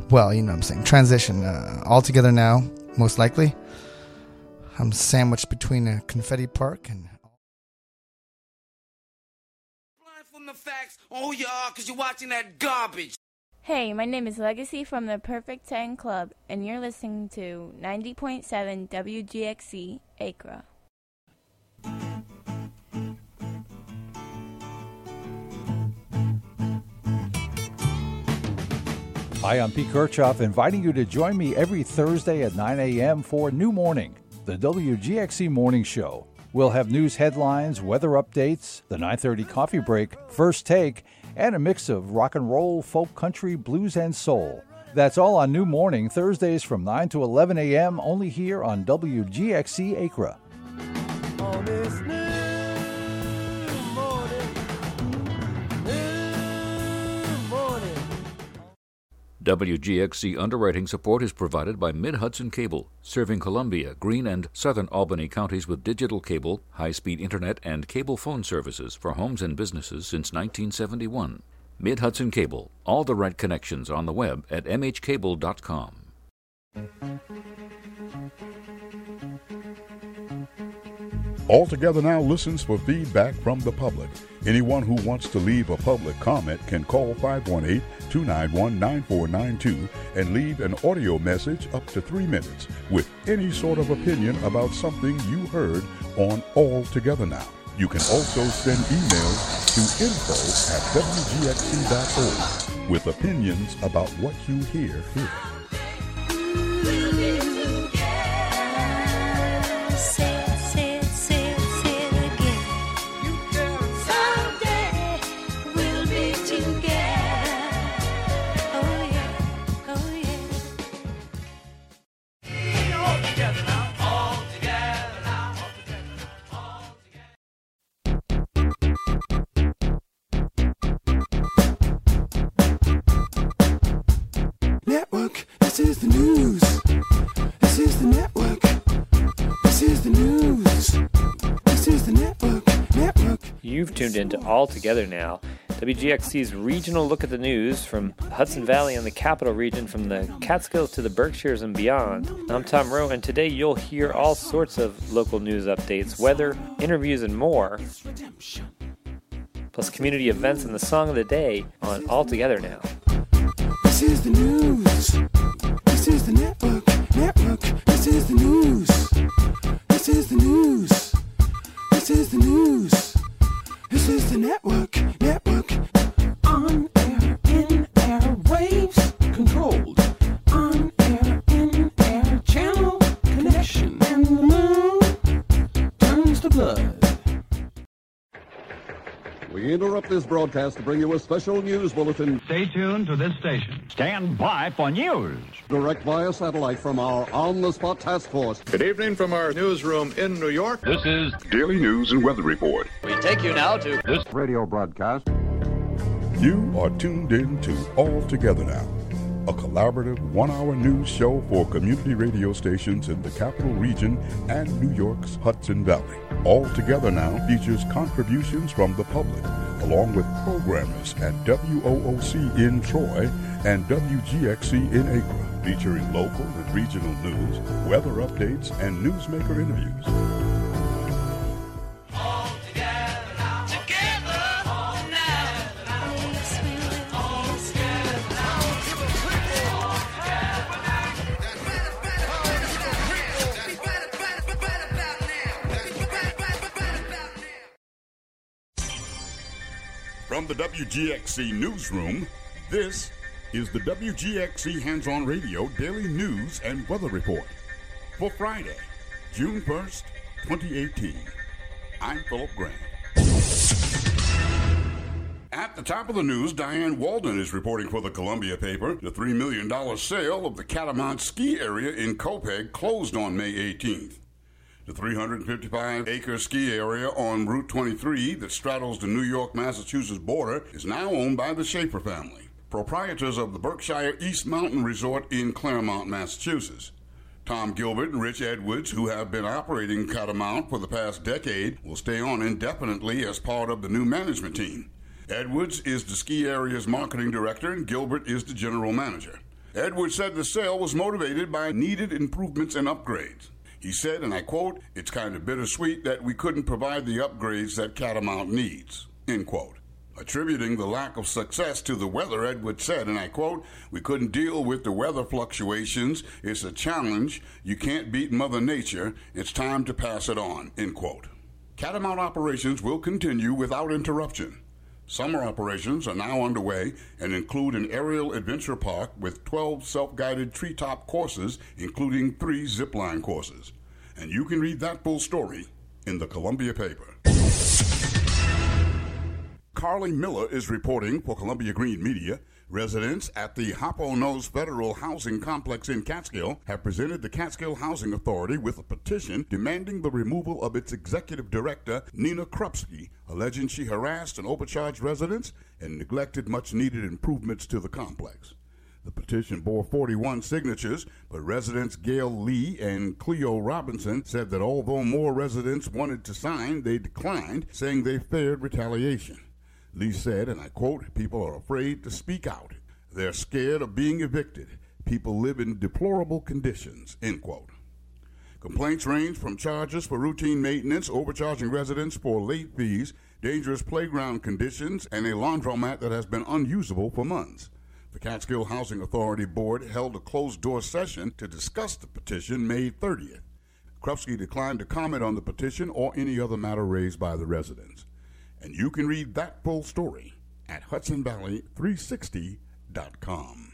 well, you know what I'm saying, transition. All together now, most likely. I'm sandwiched between a confetti park and... Blind from the facts. Oh, yeah, because you're watching that garbage. Hey, my name is Legacy from the Perfect 10 Club, and you're listening to 90.7 WGXC Acra. Hi, I'm Pete Kirchhoff, inviting you to join me every Thursday at 9 a.m. for New Morning, the WGXC Morning Show. We'll have news headlines, weather updates, the 9:30 coffee break, first take, and a mix of rock and roll, folk country, blues, and soul. That's all on New Morning, Thursdays from 9 to 11 a.m., only here on WGXC Acra. On this new morning. WGXC underwriting support is provided by Mid-Hudson Cable, serving Columbia, Greene, and southern Albany counties with digital cable, high-speed internet, and cable phone services for homes and businesses since 1971. Mid-Hudson Cable, all the right connections on the web at mhcable.com. All Together Now listens for feedback from the public. Anyone who wants to leave a public comment can call 518-291-9492 and leave an audio message up to 3 minutes with any sort of opinion about something you heard on All Together Now. You can also send emails to info@wgxc.org with opinions about what you hear here. Network, this is the news. This is the network. This is the news. This is the network. You've tuned into All Together Now, WGXC's regional look at the news from the Hudson Valley and the Capital Region, from the Catskills to the Berkshires and beyond. I'm Tom Rowe, and today you'll hear all sorts of local news updates, weather, interviews, and more, plus community events and the song of the day on All Together Now. This is the news. This is the network. This is the news. This is the news. This is the news. This is the network. On air, in air, waves controlled. On air, in air, channel connection. And the moon turns to blood. We interrupt this broadcast to bring you a special news bulletin. Stay tuned to this station. Stand by for news. Direct via satellite from our on-the-spot task force. Good evening from our newsroom in New York. This is Daily News and Weather Report. We take you now to this radio broadcast. You are tuned in to All Together Now, a collaborative one-hour news show for community radio stations in the Capital Region and New York's Hudson Valley. All Together Now features contributions from the public, along with programmers at WOOC in Troy and WGXC in Acra, featuring local and regional news, weather updates, and newsmaker interviews. From the WGXC Newsroom, this is the WGXC Hands-On Radio Daily News and Weather Report for Friday, June 1st, 2018. I'm Philip Grant. At the top of the news, Diane Walden is reporting for the Columbia paper. The $3 million sale of the Catamount ski area in Copeg closed on May 18th. The 355-acre ski area on Route 23 that straddles the New York-Massachusetts border is now owned by the Schaefer family, proprietors of the Berkshire East Mountain Resort in Claremont, Massachusetts. Tom Gilbert and Rich Edwards, who have been operating Catamount for the past decade, will stay on indefinitely as part of the new management team. Edwards is the ski area's marketing director and Gilbert is the general manager. Edwards said the sale was motivated by needed improvements and upgrades. He said, and I quote, "It's kind of bittersweet that we couldn't provide the upgrades that Catamount needs," end quote. Attributing the lack of success to the weather, Edwards said, and I quote, "We couldn't deal with the weather fluctuations. It's a challenge. You can't beat Mother Nature. It's time to pass it on," end quote. Catamount operations will continue without interruption. Summer operations are now underway and include an aerial adventure park with 12 self-guided treetop courses, including 3 zipline courses. And you can read that full story in the Columbia paper. Carly Miller is reporting for Columbia Green Media. Residents at the Hoppo Nose Federal Housing Complex in Catskill have presented the Catskill Housing Authority with a petition demanding the removal of its executive director, Nina Krupski, alleging she harassed and overcharged residents and neglected much-needed improvements to the complex. The petition bore 41 signatures, but residents Gail Lee and Cleo Robinson said that although more residents wanted to sign, they declined, saying they feared retaliation. Lee said, and I quote, "People are afraid to speak out. They're scared of being evicted. People live in deplorable conditions," end quote. Complaints range from charges for routine maintenance, overcharging residents for late fees, dangerous playground conditions, and a laundromat that has been unusable for months. The Catskill Housing Authority Board held a closed-door session to discuss the petition May 30th. Krupski declined to comment on the petition or any other matter raised by the residents. And you can read that full story at HudsonValley360.com.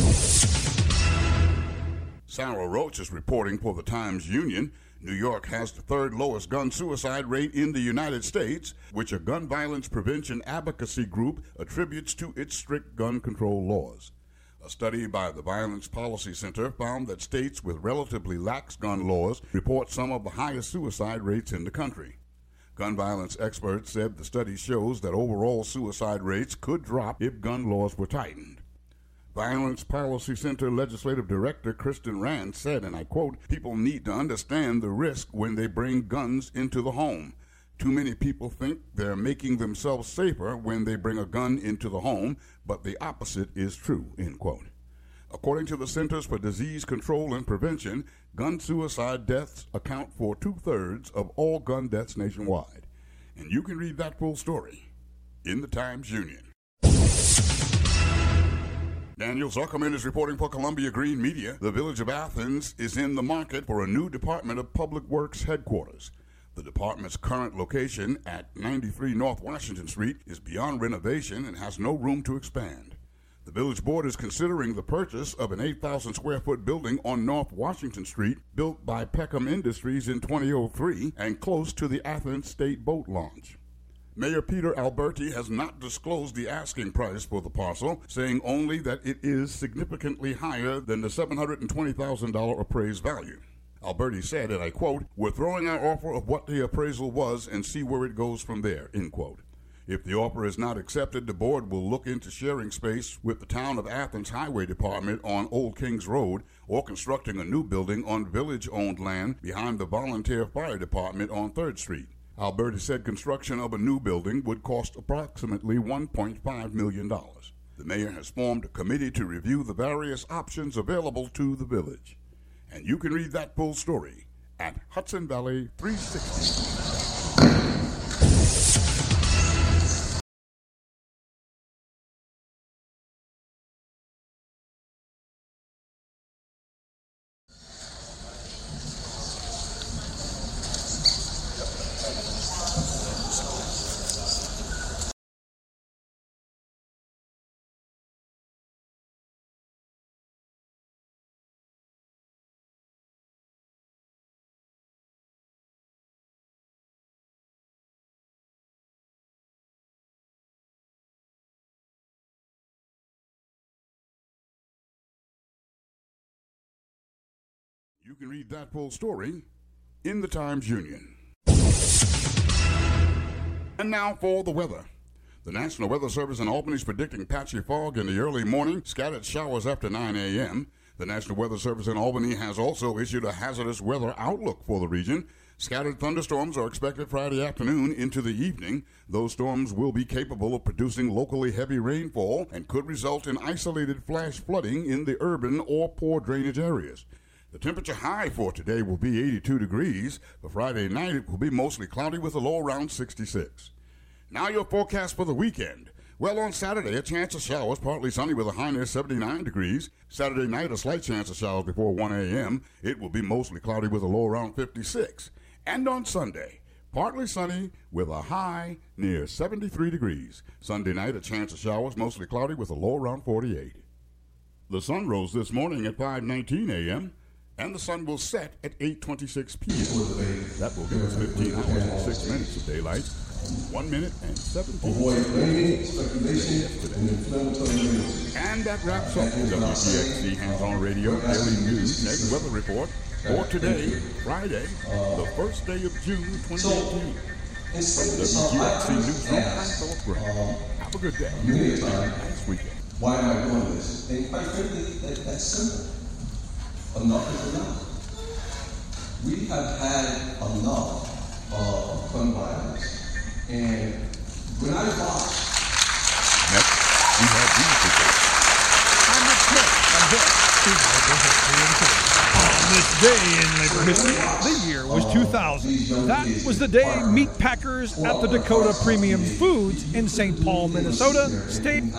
Sarah Roach is reporting for the Times-Union. New York has the 3rd lowest gun suicide rate in the United States, which a gun violence prevention advocacy group attributes to its strict gun control laws. A study by the Violence Policy Center found that states with relatively lax gun laws report some of the highest suicide rates in the country. Gun violence experts said the study shows that overall suicide rates could drop if gun laws were tightened. Violence Policy Center Legislative Director Kristen Rand said, and I quote, "People need to understand the risk when they bring guns into the home. Too many people think they're making themselves safer when they bring a gun into the home, but the opposite is true," end quote. According to the Centers for Disease Control and Prevention, gun suicide deaths account for 2/3 of all gun deaths nationwide. And you can read that full story in the Times-Union. Daniel Zuckerman is reporting for Columbia Green Media. The Village of Athens is in the market for a new Department of Public Works headquarters. The department's current location at 93 North Washington Street is beyond renovation and has no room to expand. The Village Board is considering the purchase of an 8,000-square-foot building on North Washington Street, built by Peckham Industries in 2003 and close to the Athens State Boat Launch. Mayor Peter Alberti has not disclosed the asking price for the parcel, saying only that it is significantly higher than the $720,000 appraised value. Alberti said, and I quote, "We're throwing our offer of what the appraisal was and see where it goes from there," end quote. If the offer is not accepted, the board will look into sharing space with the Town of Athens Highway Department on Old Kings Road or constructing a new building on village-owned land behind the Volunteer Fire Department on 3rd Street. Alberti said construction of a new building would cost approximately $1.5 million. The mayor has formed a committee to review the various options available to the village. And you can read that full story at HudsonValley360. You can read that full story in the Times-Union. And now for the weather. The National Weather Service in Albany is predicting patchy fog in the early morning, scattered showers after 9 a.m. The National Weather Service in Albany has also issued a hazardous weather outlook for the region. Scattered thunderstorms are expected Friday afternoon into the evening. Those storms will be capable of producing locally heavy rainfall and could result in isolated flash flooding in the urban or poor drainage areas. The temperature high for today will be 82 degrees. For Friday night, it will be mostly cloudy with a low around 66. Now your forecast for the weekend. Well, on Saturday, a chance of showers, partly sunny with a high near 79 degrees. Saturday night, a slight chance of showers before 1 a.m. It will be mostly cloudy with a low around 56. And on Sunday, partly sunny with a high near 73 degrees. Sunday night, a chance of showers, mostly cloudy with a low around 48. The sun rose this morning at 5:19 a.m., and the sun will set at 8:26 p.m. That will give us 15 hours and 6 minutes of daylight. 1 minute and 17 seconds. And that wraps up the WGXC Hands-On Radio Daily News and Weather Report for today, Friday, the first day of June 2018. From WGXC Newsroom, I'm Philip Gray. Have a good day. Nice weekend. Why am I doing this? And quite frankly, that's simple. Enough is enough. We have had enough of gun violence. And when I watch... Next, we have these people. I'm Rick Smith. On this day in labor history, the year was 2000. That was the day meat packers at the Dakota Premium Foods in St. Paul, Minnesota, stayed. And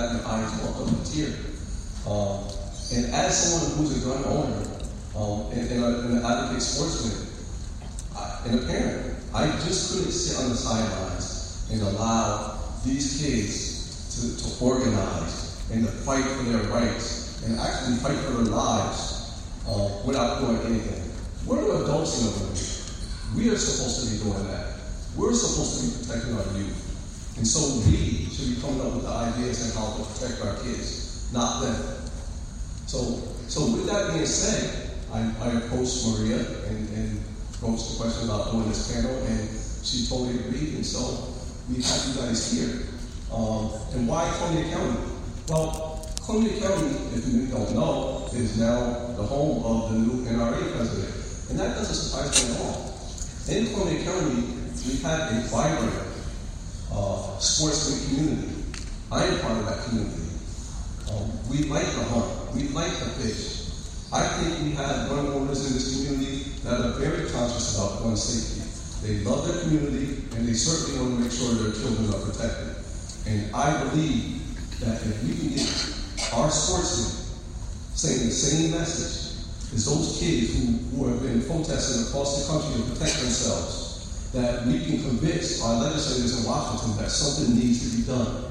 as someone who's a gun owner and an advocate sportsman and a parent, I just couldn't sit on the sidelines and allow these kids to organize and to fight for their rights and actually fight for their lives without doing anything. We're adults in the room. We are supposed to be doing that. We're supposed to be protecting our youth. And so we should be coming up with the ideas on how to protect our kids, not them. So with that being said, I approached Maria and posed the question about doing this panel, and she totally agreed, and so we have you guys here. And why Columbia County? Well, Columbia County, if you don't know, is now the home of the new NRA president. And that doesn't surprise me at all. In Columbia County, we have a vibrant sportsman community. I am part of that community. We like to hunt. We like to fish. I think we have gun owners in this community that are very conscious about gun safety. They love their community, and they certainly want to make sure their children are protected. And I believe that if we can get our sportsmen saying the same message as those kids who have been protesting across the country to protect themselves, that we can convince our legislators in Washington that something needs to be done.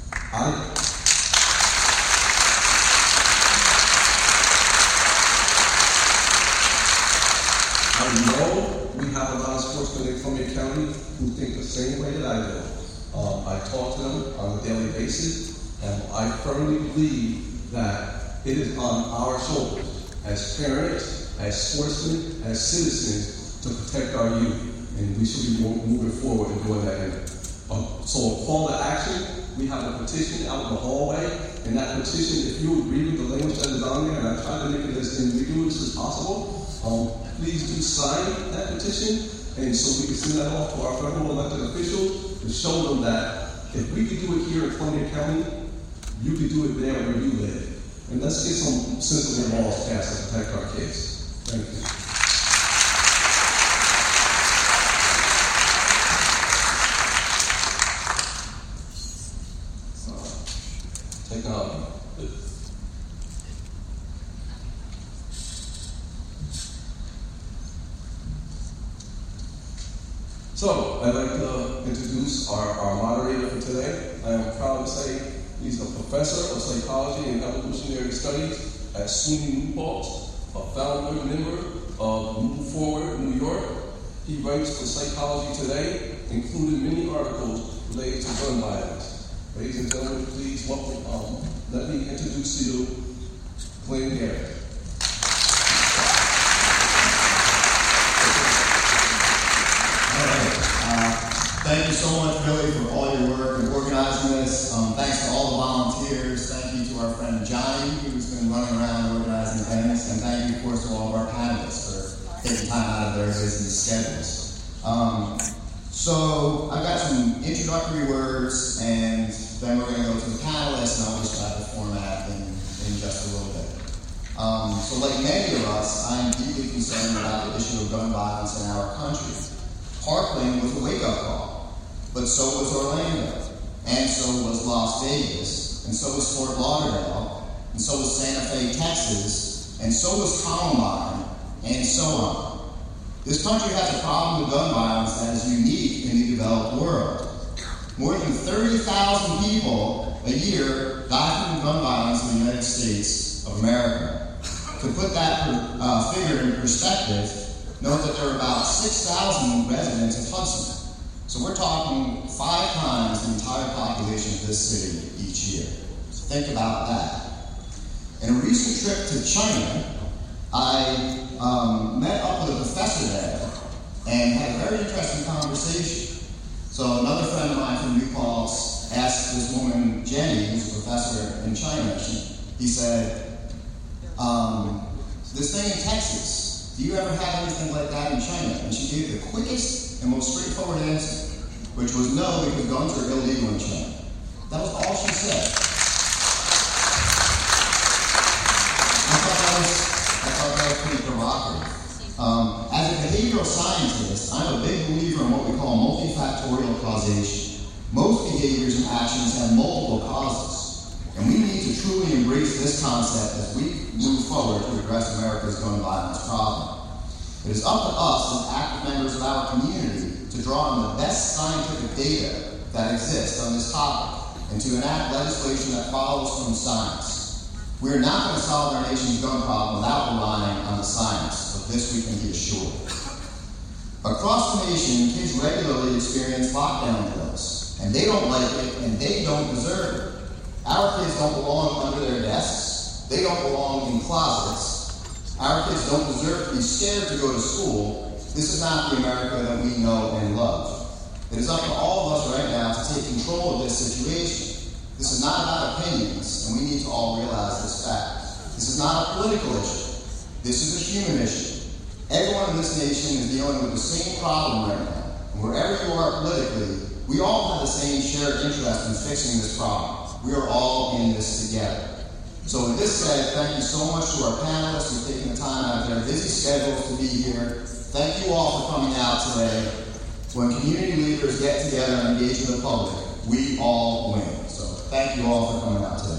I know we have a lot of sportsmen in Columbia County who think the same way that I do. I talk to them on a daily basis, and I firmly believe that it is on our shoulders as parents, as sportsmen, as citizens to protect our youth, and we should be moving forward and doing that. So a call to action, we have a petition out in the hallway, and that petition, if you agree with the language that is on there, and I try to make it as ambiguous as possible, please do sign that petition, and so we can send that off to our federal elected officials to show them that if we could do it here in Columbia County, you could do it there where you live. And let's get some sensible laws passed to protect our kids. Thank you. Technology. So, I'd like to introduce our moderator for today. I am proud to say he's a professor of psychology and evolutionary studies at SUNY New Paltz, a founder member of Move Forward New York. He writes for Psychology Today, including many articles related to gun violence. Ladies and gentlemen, please welcome, let me introduce you to Glenn Garrett. Thank you so much, Billy, for all your work in organizing this. Thanks to all the volunteers. Thank you to our friend Johnny, who's been running around organizing events. And thank you, of course, to all of our panelists for taking time out of their busy schedules. So I've got some introductory words, and then we're going to go to the panelists, and I'll describe the format in just a little bit. So like many of us, I'm deeply concerned about the issue of gun violence in our country. Parkland was a wake-up call, but so was Orlando, and so was Las Vegas, and so was Fort Lauderdale, and so was Santa Fe, Texas, and so was Columbine, and so on. This country has a problem with gun violence that is unique in the developed world. More than 30,000 people a year die from gun violence in the United States of America. To put that figure in perspective, note that there are about 6,000 residents of Hudson. So we're talking 5 times the entire population of this city each year. So think about that. In a recent trip to China, I met up with a professor there and had a very interesting conversation. So another friend of mine from New Paltz asked this woman, Jenny, who's a professor in China, he said, this thing in Texas, do you ever have anything like that in China? And she gave the quickest and most straightforward answer, which was no, because guns are illegal in China. That was all she said. I thought that was pretty provocative. As a behavioral scientist, I'm a big believer in what we call multifactorial causation. Most behaviors and actions have multiple causes, and we need to truly embrace this concept as we move forward to address America's gun violence problem. It is up to us as active members of our community to draw on the best scientific data that exists on this topic and to enact legislation that follows from science. We are not going to solve our nation's gun problem without relying on the science. Of this we can be assured. Across the nation, kids regularly experience lockdown drills, and they don't like it, and they don't deserve it. Our kids don't belong under their desks. They don't belong in closets. Our kids don't deserve to be scared to go to school. This is not the America that we know and love. It is up to all of us right now to take control of this situation. This is not about opinions, and we need to all realize this fact. This is not a political issue. This is a human issue. Everyone in this nation is dealing with the same problem right now. And wherever you are politically, we all have the same shared interest in fixing this problem. We are all in this together. So with this said, thank you so much to our panelists for taking the time out of their busy schedules to be here. Thank you all for coming out today. When community leaders get together and engage with the public, we all win. So thank you all for coming out today.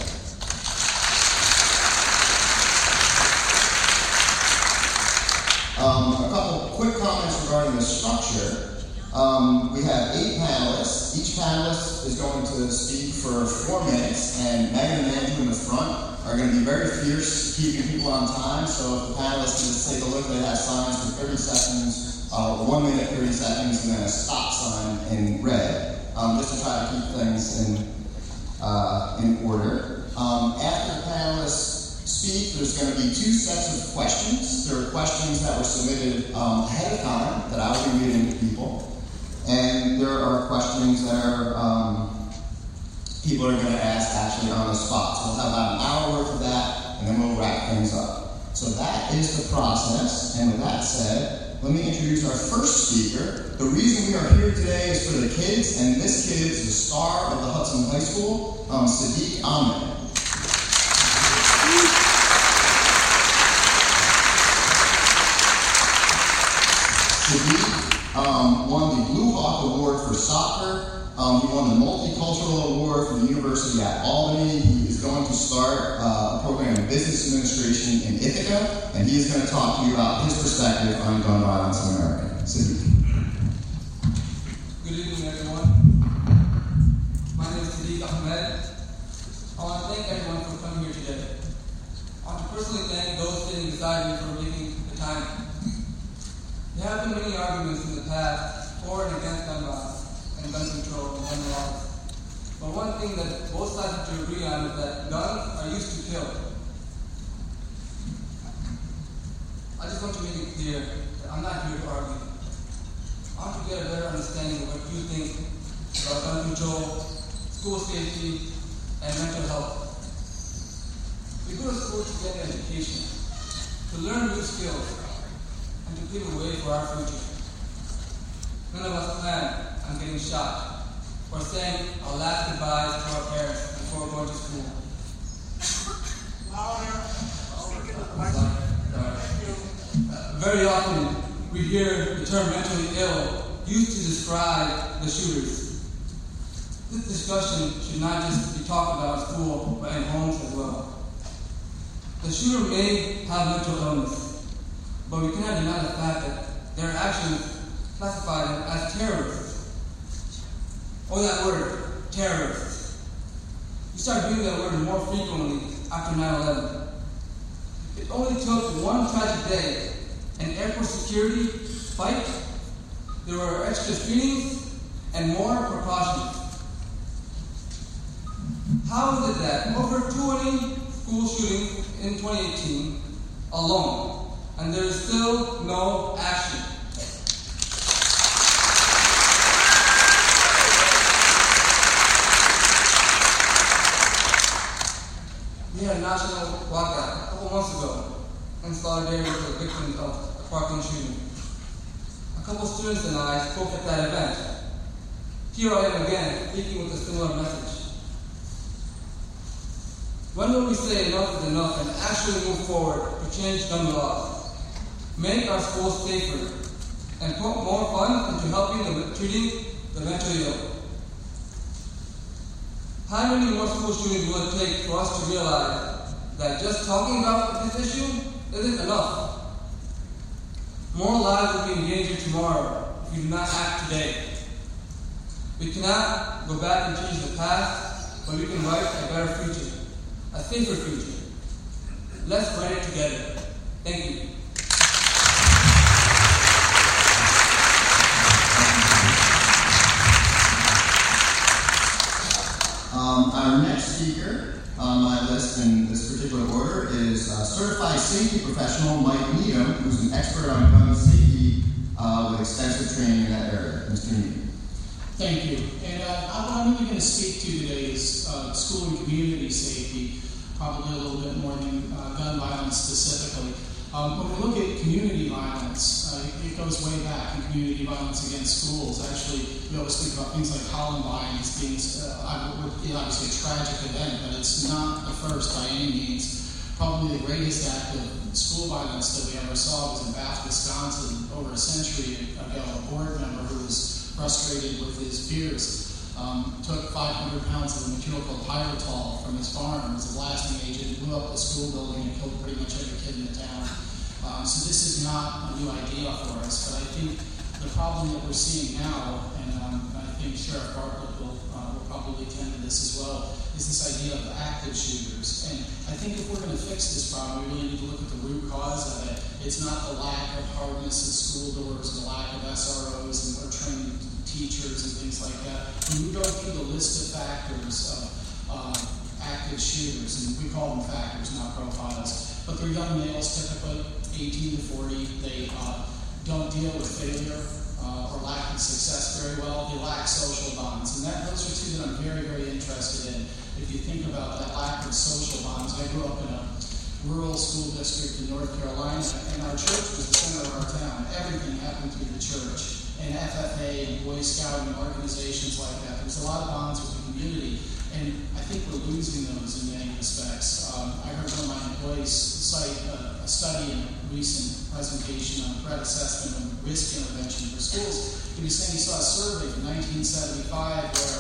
A couple quick comments regarding the structure. We have 8 panelists. Each panelist is going to speak for 4 minutes, and Megan and Andrew in the front are going to be very fierce keeping people on time. So if the panelists can just take a look, they have signs for 30 seconds, 1 minute, 30 seconds, and then a stop sign in red, just to try to keep things in order. After the panelists speak, there's going to be 2 sets of questions. There are questions that were submitted ahead of time that I will be reading to people. And there are questions that are people are going to ask actually on the spot. So we'll have about an hour worth of that, and then we'll wrap things up. So that is the process. And with that said, let me introduce our first speaker. The reason we are here today is for the kids, and this kid is the star of the Hudson High School, Sadiq Ahmed. Sadiq won the Blue Hawk Award for soccer. He won the Multicultural Award from the University at Albany. He is going to start a program in business administration in Ithaca, and he is going to talk to you about his perspective on gun violence in America. Sadiq. Good evening, everyone. My name is Sadiq Ahmed. I want to thank everyone for coming here today. I want to personally thank those sitting beside me for making the time. There have been many arguments in the past for and against gun violence and gun control and gun laws. But one thing that both sides have to agree on is that guns are used to kill. I just want to make it clear that I'm not here to argue. I want to get a better understanding of what you think about gun control, school safety, and mental health. We go to school to get an education, to learn new skills, and to pave a way for our future. none of us plan on getting shot or saying our last goodbyes to our parents before going to school. Very often, we hear the term mentally ill used to describe the shooters. This discussion should not just be talked about at school, but in homes as well. The shooter may have mental illness, but we cannot deny the fact that their actions classify them as terrorists. Oh, that word, terrorists. We started using that word more frequently after 9/11. It only took one tragic day, an airport security spike, there were extra screenings, and more precautions. How is it that over 20 school shootings in 2018 alone, and there is still no action? We had a national walkout a couple months ago in solidarity with the victims of the Parkland shooting. A couple students and I spoke at that event. Here I am again, speaking with a similar message. When will we say enough is enough and actually move forward to change gun laws, make our schools safer, and put more funds into treating the mentally ill? How many more school shootings will it take for us to realize that just talking about this issue isn't enough? More lives will be in danger tomorrow if we do not act today. We cannot go back and change the past, but we can write a better future, a safer future. Let's write it together. Thank you. Our next speaker on my list in this particular order is certified safety professional Mike Needham, who's an expert on gun safety with extensive training in that area. Mr. Needham. Thank you. And what I'm really going to speak to today is school and community safety, probably a little bit more than gun violence specifically. When we look at community violence, it goes way back in community violence against schools. Actually, we always think about things like Columbine as being obviously a tragic event, but it's not the first by any means. Probably the greatest act of school violence that we ever saw was in Bath, Wisconsin, over a century ago. A board member who was frustrated with his peers took 500 pounds of a material called Pyritol from his farm as a blasting agent, blew up the school building, and killed pretty much every kid in the town. So this is not a new idea for us, but I think the problem that we're seeing now, and I think Sheriff Bartlett will probably attend to this as well, is this idea of active shooters. And I think if we're going to fix this problem, we really need to look at the root cause of it. It's not the lack of hardness in school doors, the lack of SROs or trained teachers and things like that. When we go through the list of factors of active shooters, and we call them factors, not profiles, but they're young males typically, 18 to 40. They don't deal with failure or lack of success very well. They lack social bonds. And those are two that I'm very, very interested in. If you think about that lack of social bonds, I grew up in a rural school district in North Carolina, and our church was the center of our town. Everything happened through the church. And FFA and Boy Scouting and organizations like that. There's a lot of bonds with the community, and I think we're losing those in many respects. I heard one of my employees cite a study in a recent presentation on threat assessment and risk intervention for schools. He was saying he saw a survey from 1975 where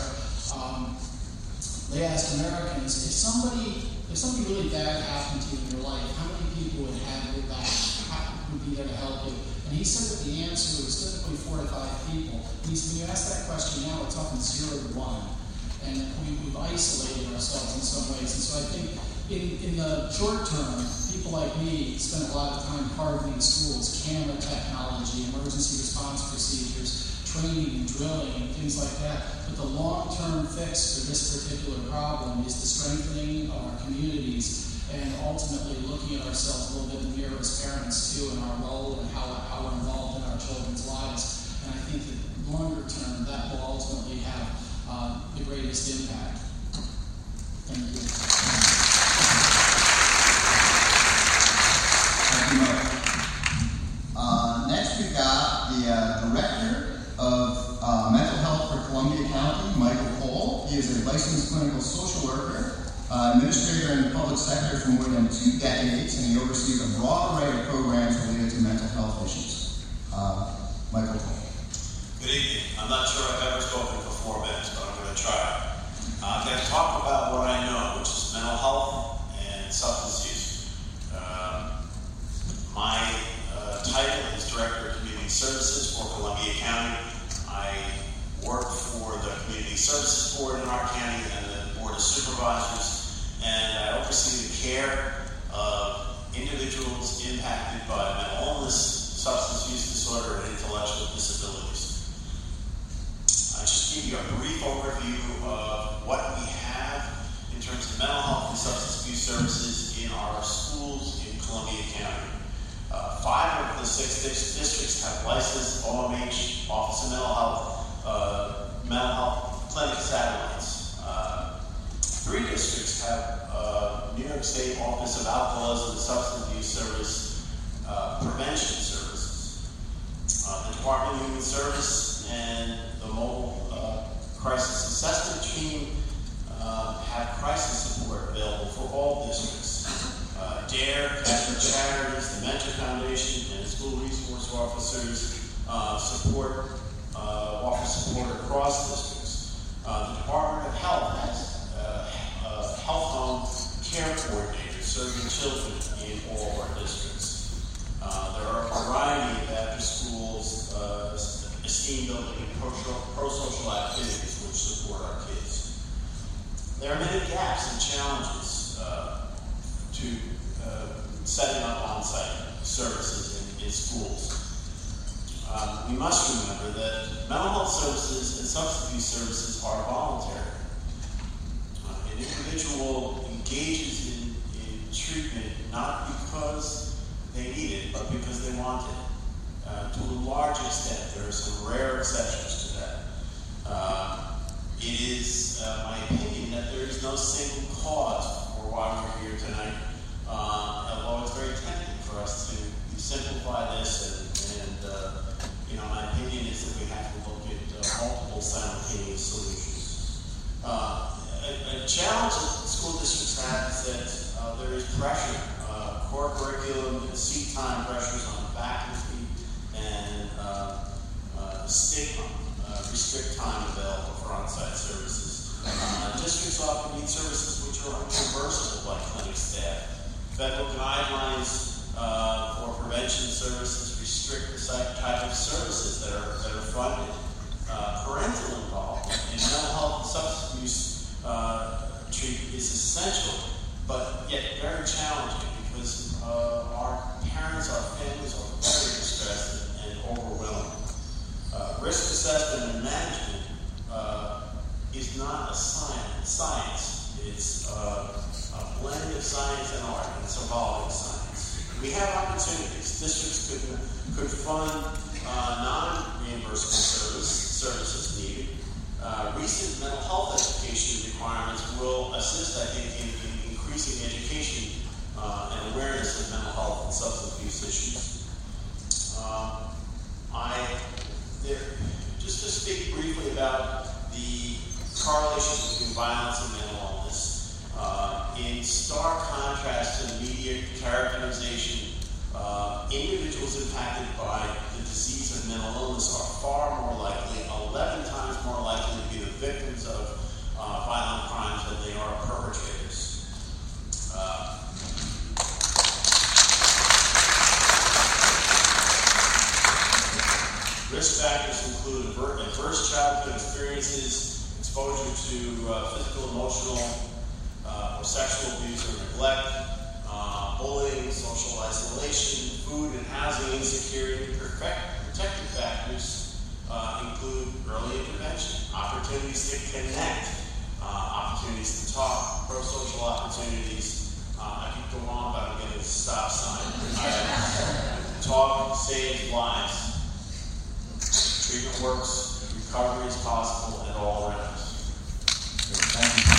they asked Americans, if something really bad happened to you in your life, how many people would have your back? Would be there to help you? And he said that the answer was typically 4 to 5 people. And he said, when you ask that question now, it's often 0 to 1. And we've isolated ourselves in some ways. And so I think in the short term, people like me spend a lot of time hardening schools, camera technology, emergency response procedures, training and drilling, and things like that. But the long-term fix for this particular problem is the strengthening of our communities and ultimately looking at ourselves a little bit in the mirror as parents too, and our role and how we're involved in our children's lives. And I think that longer term, that will ultimately have the greatest impact. Thank you. Thank you, Mark. Next we've got the Director of clinical social worker, administrator in the public sector for more than 2 decades, and he oversees a broad array of programs related to mental health issues. Michael. Good evening. I'm not sure I've ever spoken for 4 minutes, but I'm going to try. I'm going to talk about what I know, which is mental health and substance use. My title is Director of Community Services for Columbia County. I work for the Community Services Board in our county and the Board of Supervisors, and I oversee the care of individuals impacted by mental illness, substance use disorder, and intellectual disabilities. I'll just give you a brief overview of what we have in terms of mental health and substance abuse services in our schools in Columbia County. 5 of the 6 districts have licensed OMH, Office of Mental Health clinic satellites. 3 districts have New York State Office of Alcoholism and Substance Abuse Service prevention services. The Department of Human Service and the Mobile Crisis Assessment Team have crisis support available for all districts. DARE, Catholic Charities, the Mentor Foundation, and school resource officers offer support across districts. The Department of Health has health home care coordinators serving children in all of our districts. There are a variety of after-schools, esteem building, and pro-social activities which support our kids. There are many gaps and challenges to setting up on-site services in schools. We must remember that mental health services and substance abuse services are voluntary. An individual engages in treatment not because they need it, but because they want it. To a large extent, there are some rare exceptions to that. It is my opinion that there is no single cause for why we're here tonight, although it's very tempting for us to simplify this and my opinion is that we have to look at multiple simultaneous solutions. A challenge that school districts have is that there is pressure, core curriculum and seat time pressures on faculty and stigma restrict time available for on-site services. Districts often need services which are unreversible by clinic staff. Federal guidelines for prevention services restrict the type of services that are funded. Parental involvement in mental health and substance abuse treatment is essential, but yet very challenging because our parents, our families are very distressed and overwhelmed. Risk assessment and management is not a science. It's a blend of science and art, and it's evolving science. We have opportunities. Districts could fund non-reimbursable services needed. Recent mental health education requirements will assist, I think, in increasing education and awareness of mental health and substance abuse issues. Just to speak briefly about the correlation between violence and mental illness, in stark contrast to the media characterization, individuals impacted by the disease of mental illness are far more likely, 11 times more likely to be the victims of violent crimes than they are perpetrators. Risk factors include adverse childhood experiences, exposure to physical, emotional, or sexual abuse or neglect, bullying, social isolation, food and housing insecurity. Protective factors include early intervention, opportunities to connect, opportunities to talk, pro-social opportunities. I could go on, but I'm getting a stop sign. Talk saves lives. Treatment works, recovery is possible, and all around. Thank you.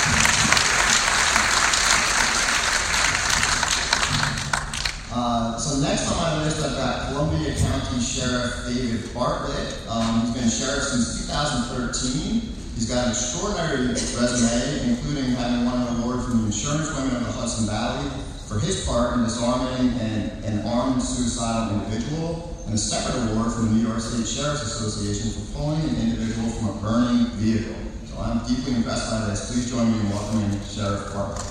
So next on my list, I've got Columbia County Sheriff David Bartlett. He's been sheriff since 2013. He's got an extraordinary resume, including having won an award from the Insurance Women of the Hudson Valley for his part in disarming an armed suicidal individual, and a separate award from the New York State Sheriff's Association for pulling an individual from a burning vehicle. So I'm deeply impressed by this. Please join me in welcoming Sheriff Parker.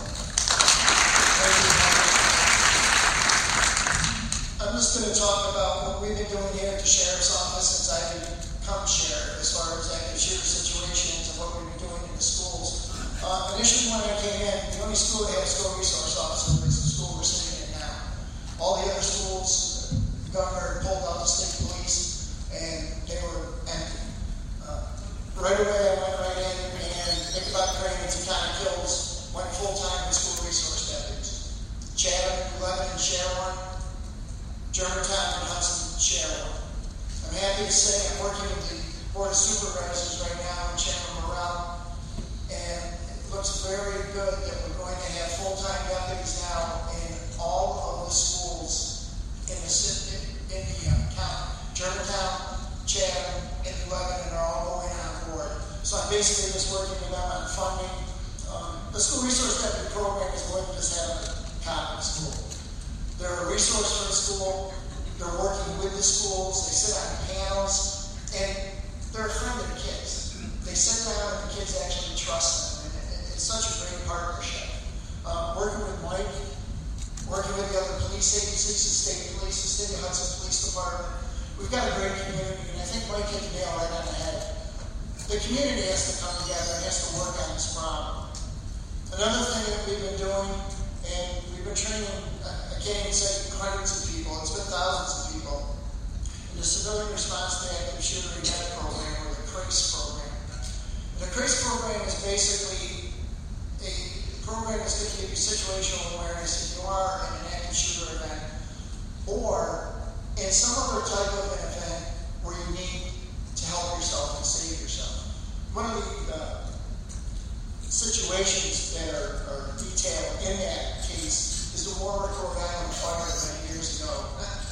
I'm just going to talk about what we've been doing here at the Sheriff's Office since I've become Sheriff, as far as active shooter situations and what we've been doing in the schools. Initially when I came in, the only school that had a school resource officer was the school we're sitting in now. All the other schools, the governor pulled out the state police, and they were empty. Right away I went right in, and Ichabod Crane and Takana Kills went full-time with school resource deputies. Chatham, 11, and Sharon, Germantown, and Hudson, Sharon. I'm happy to say I'm working with the Board of Supervisors right now and Chairman Morrell, and it looks very good that we're going to have full-time deputies now in all of the schools in the county. Germantown, Chatham, and Lebanon are all going on board. So I'm basically just working with them on funding. The school resource deputy program is more than just having a cop in school. They're a resource for the school. They're working with the schools. They sit on panels, and they're a friend of the kids. They sit down, and the kids actually trust them. And it's such a great partnership. Working with Mike, working with the other police agencies, the state police, the City of Hudson Police Department. We've got a great community, and I think Mike hit the nail right on the head. The community has to come together and has to work on this problem. Another thing that we've been doing, and we've been training, I can't even say hundreds of people, it's been thousands of people, in the Civilian Response to Active Shooter Event Program, or the CRACE program. And the CRACE program is basically a program that's going to give you situational awareness if you are in an active shooter event, or in some other type of an event where you need to help yourself and save yourself. One of the situations that are detailed in that case is the Warwick, Rhode Island fire many years ago,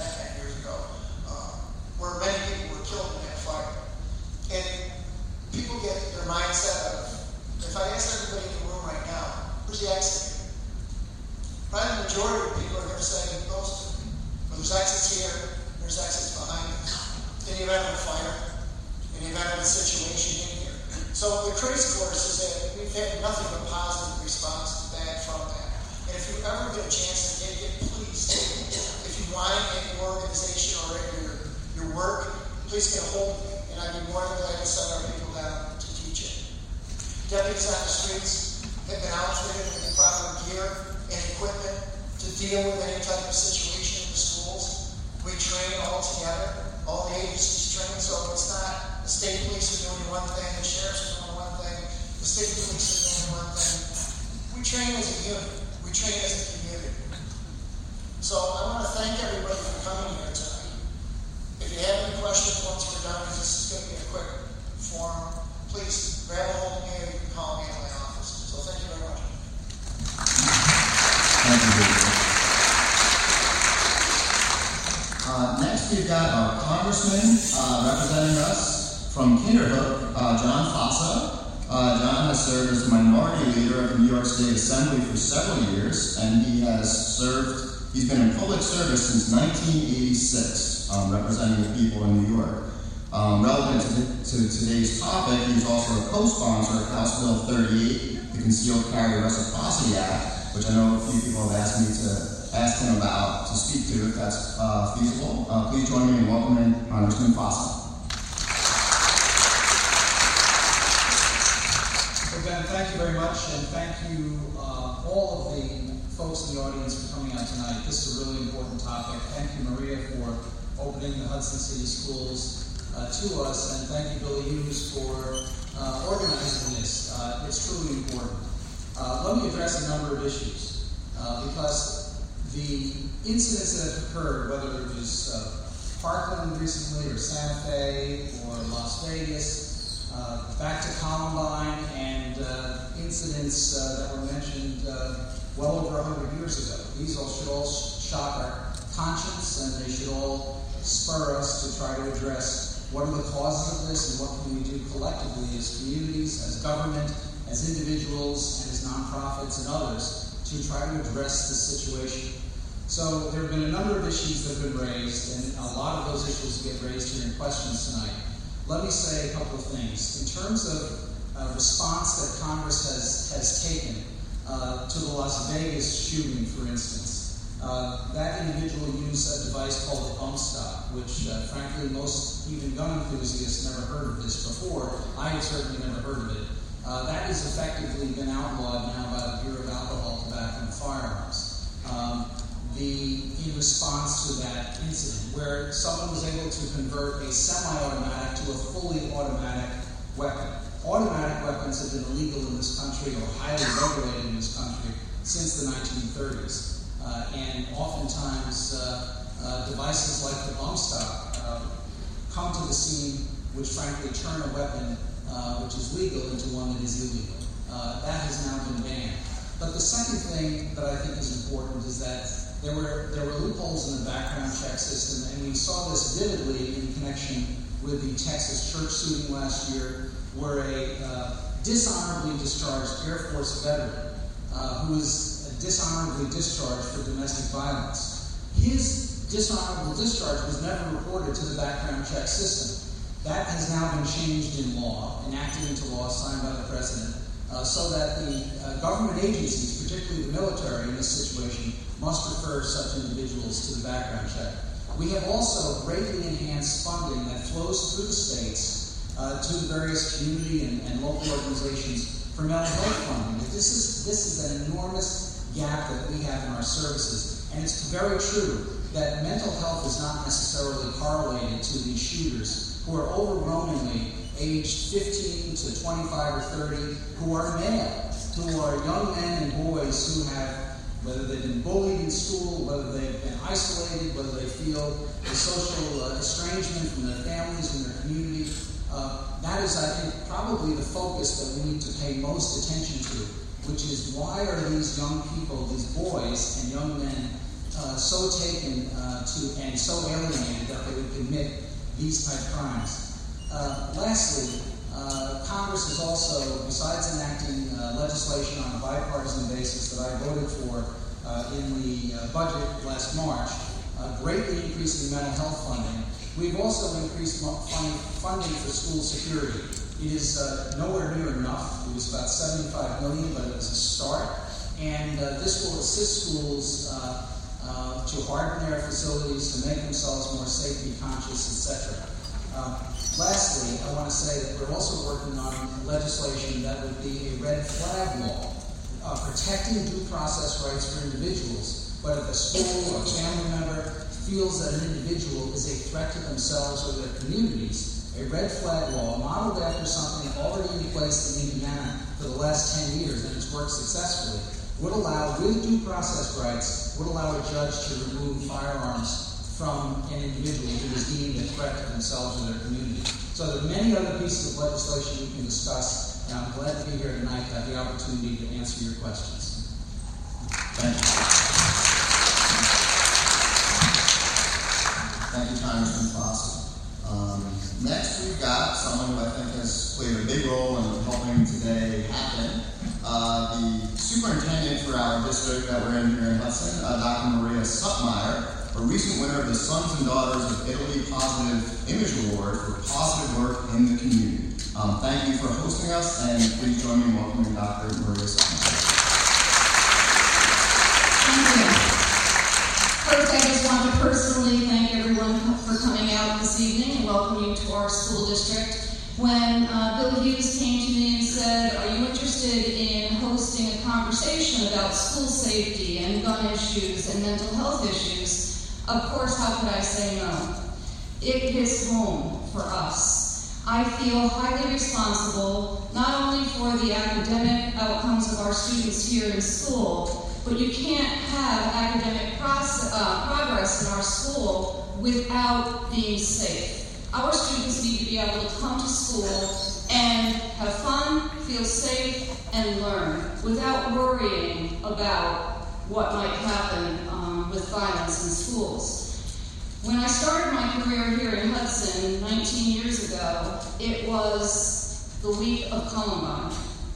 where many people were killed in that fire. And people get their mindset of, if I ask everybody in the room right now, where's the exit? Probably the majority of people are going to say those two. Well, there's exits here, there's exits behind us. In the event of a fire, in the event of a situation in here. So the CRACE course is that we've had nothing but positive response back from that. And if you ever get a chance to take it, please take it. If you want it in your organization or in your work, please get a hold of me. And I'd be more than glad to send our people down to teach it. Deputies on the streets have been outfitted with the proper gear and equipment to deal with any type of situation in the schools. We train all together. All the agencies train, so it's not the state police are doing one thing, the sheriffs are doing one thing, the state police are doing one thing. We train as a unit. We train as a community. So I want to thank everybody for coming here tonight. If you have any questions once we're done, because this is going to be a quick forum, please grab a hold of me or you can call me in my office. So thank you very much. Thank you. Next, we've got our congressman representing us from Kinderhook, John Fossa. John has served as the minority leader of the New York State Assembly for several years, and he's been in public service since 1986, representing the people in New York. Relevant to today's topic, he's also a co-sponsor of House Bill 38, the Concealed Carry Reciprocity Act, which I know a few people have asked me to ask him about to speak to, if that's feasible. Please join me in welcoming Congressman Fossa. Well, Ben, thank you very much, and thank you all of the folks in the audience for coming out tonight. This is a really important topic. Thank you, Maria, for opening the Hudson City Schools to us, and thank you, Billy Hughes, for organizing this. It's truly important. Let me address a number of issues, because the incidents that have occurred, whether it was Parkland recently, or Santa Fe, or Las Vegas, back to Columbine, and incidents that were mentioned well over 100 years ago. These should all shock our conscience, and they should all spur us to try to address What are the causes of this, and what can we do collectively as communities, as government, as individuals, and as nonprofits and others to try to address this situation? So there have been a number of issues that have been raised, and a lot of those issues get raised here in questions tonight. Let me say a couple of things. In terms of response that Congress has taken to the Las Vegas shooting, for instance, that individual used a device called a bump stock, which frankly most even gun enthusiasts never heard of this before. I had certainly never heard of it. That has effectively been outlawed now by the Bureau of Alcohol, Tobacco, and Firearms. In response to that incident, where someone was able to convert a semi-automatic to a fully automatic weapon. Automatic weapons have been illegal in this country, or highly regulated in this country, since the 1930s. And oftentimes, devices like the bump stock come to the scene, which frankly turn a weapon which is legal into one that is illegal. That has now been banned. But the second thing that I think is important is that there were loopholes in the background check system, and we saw this vividly in connection with the Texas church shooting last year, where a dishonorably discharged Air Force veteran who was dishonorably discharged for domestic violence, his dishonorable discharge was never reported to the background check system. That has now been changed in law, enacted into law, signed by the President, so that the government agencies, particularly the military in this situation, must refer such individuals to the background check. We have also greatly enhanced funding that flows through the states to the various community and local organizations for mental health funding. This is an enormous gap that we have in our services, and it's very true that mental health is not necessarily correlated to these shooters who are overwhelmingly aged 15 to 25 or 30, who are male, who are young men and boys who have, whether they've been bullied in school, whether they've been isolated, whether they feel a social estrangement from their families and their community. That is, I think, probably the focus that we need to pay most attention to, which is why are these young people, these boys and young men, so taken to and so alienated that they would commit these type crimes. Lastly, Congress has also, besides enacting legislation on a bipartisan basis that I voted for in the budget last March, greatly increasing mental health funding, we've also increased funding for school security. It is nowhere near enough. It was about $75 million, but it was a start. And this will assist schools to harden their facilities, to make themselves more safety conscious, etc. Lastly, I want to say that we're also working on legislation that would be a red flag law, protecting due process rights for individuals. But if a school or family member feels that an individual is a threat to themselves or their communities, a red flag law modeled after something already in place in Indiana for the last 10 years, and it's worked successfully, would allow, with due process rights, would allow a judge to remove firearms from an individual who is deemed a threat to themselves or their community. So there are many other pieces of legislation we can discuss, and I'm glad to be here tonight to have the opportunity to answer your questions. Thank you. Thank you, Congressman Fossey. Next, we've got someone who I think has played a big role in helping today happen. The superintendent for our district that we're in here in Hudson, Dr. Maria Suppmeyer, a recent winner of the Sons and Daughters of Italy Positive Image Award for positive work in the community. Thank you for hosting us, and please join me in welcoming Dr. Maria Suppmeyer. Thank you. First, I just want to personally thank everyone for coming out this evening and welcome you to our school district. When Bill Hughes came to me and said, are you interested in hosting a conversation about school safety and gun issues and mental health issues, of course, how could I say no? It hits home for us. I feel highly responsible not only for the academic outcomes of our students here in school, but you can't have academic progress in our school without being safe. Our students need to be able to come to school and have fun, feel safe, and learn without worrying about what might happen with violence in schools. When I started my career here in Hudson 19 years ago, it was the week of Columbine.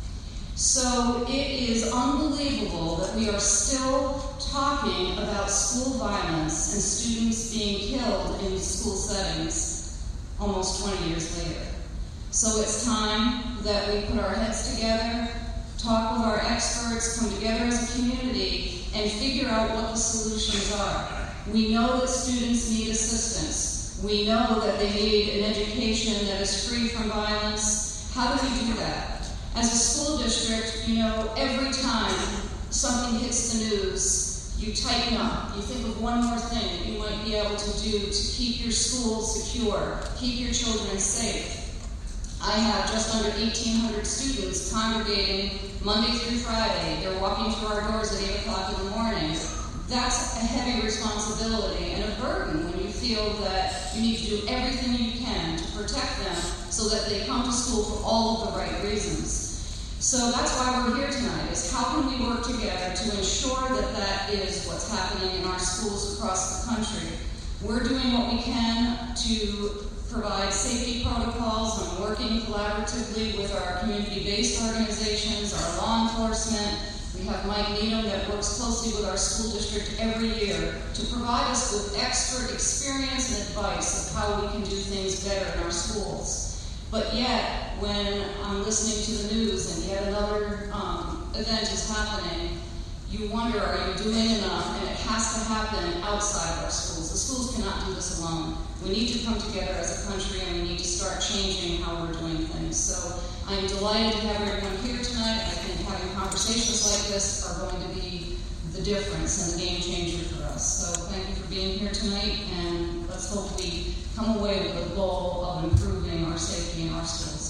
So it is unbelievable that we are still talking about school violence and students being killed in school settings almost 20 years later. So it's time that we put our heads together, talk with our experts, come together as a community, and figure out what the solutions are. We know that students need assistance. We know that they need an education that is free from violence. How do we do that? As a school district, every time something hits the news, you tighten up. You think of one more thing that you might be able to do to keep your school secure, keep your children safe. I have just under 1,800 students congregating Monday through Friday. They're walking through our doors at 8 o'clock in the morning. That's a heavy responsibility and a burden when you feel that you need to do everything you can to protect them so that they come to school for all of the right reasons. So that's why we're here tonight, is how can we work together to ensure that that is what's happening in our schools across the country. We're doing what we can to provide safety protocols and working collaboratively with our community-based organizations, our law enforcement. We have Mike Needham that works closely with our school district every year to provide us with expert experience and advice of how we can do things better in our schools. But yet, when I'm listening to the news and yet another event is happening, you wonder, are you doing enough? And it has to happen outside of our schools. The schools cannot do this alone. We need to come together as a country, and we need to start changing how we're doing things. So I'm delighted to have everyone here tonight. I think having conversations like this are going to be the difference and the game changer for us. So thank you for being here tonight, and let's hope we come away with a goal of improving our safety in our schools.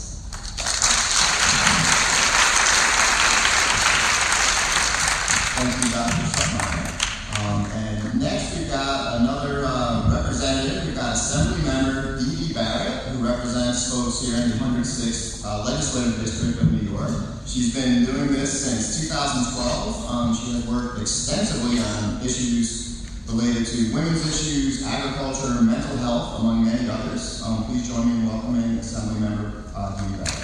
Thank you, Dr. Schuckmeyer. And next we've got another representative. We've got Assembly Member Dee Dee Barrett, who represents folks here in the 106th Legislative District of New York. She's been doing this since 2012. She has worked extensively on issues related to women's issues, agriculture, mental health, among many others. Please join me in welcoming Assembly Member Dee Dee Barrett.